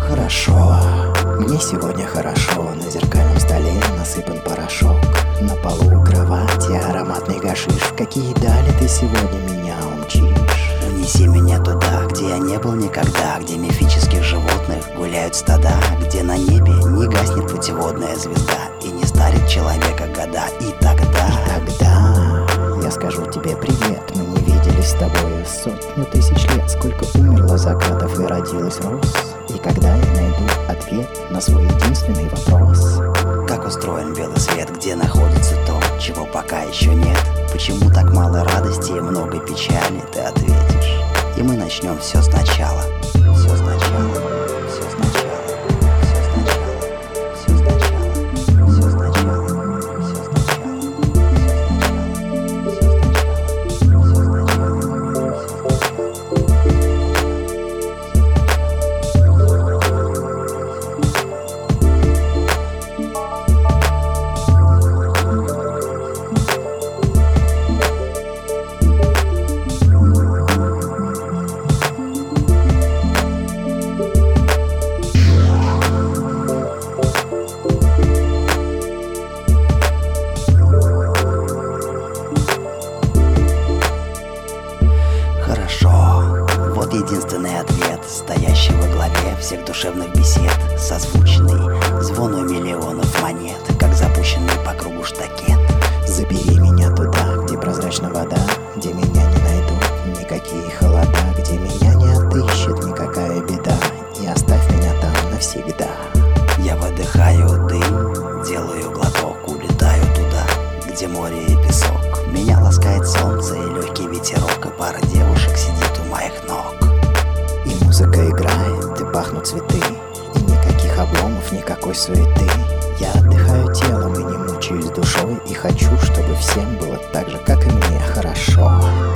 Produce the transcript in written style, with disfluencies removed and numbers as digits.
Хорошо, мне сегодня хорошо. На зеркальном столе насыпан порошок. На полу кровати ароматный гашиш. В какие дали ты сегодня меня умчишь? Унеси меня туда, где я не был никогда, где мифических животных гуляют стада, где на небе не гаснет путеводная звезда и не старит человека года. И тогда я скажу тебе привет. Мы не виделись с тобой 100 тысяч лет. Сколько умерло закатов и родилось роз. И когда я найду ответ на свой единственный вопрос: как устроен белый свет, где находится то, чего пока еще нет? Почему так мало радости и много печали? Ты ответишь, и мы начнем все сначала. Все сначала, все сначала, все сначала, все сначала, все сначала, все сначала, единственный ответ, стоящий во главе всех душевных бесед, созвучный звону миллионов монет, как запущенный по кругу штакет. Забери меня туда, где прозрачна вода, где меня не найдут никакие холода, где меня не отыщет никакая беда, и оставь меня там навсегда. Я выдыхаю дым, делаю глоток, улетаю туда, где море и песок. Меня ласкает солнце и легкий ветерок, и пара девушек сидит у моих ног. И музыка играет, и пахнут цветы, и никаких обломов, никакой суеты. Я отдыхаю телом и не мучаюсь душой, и хочу, чтобы всем было так же, как и мне, хорошо.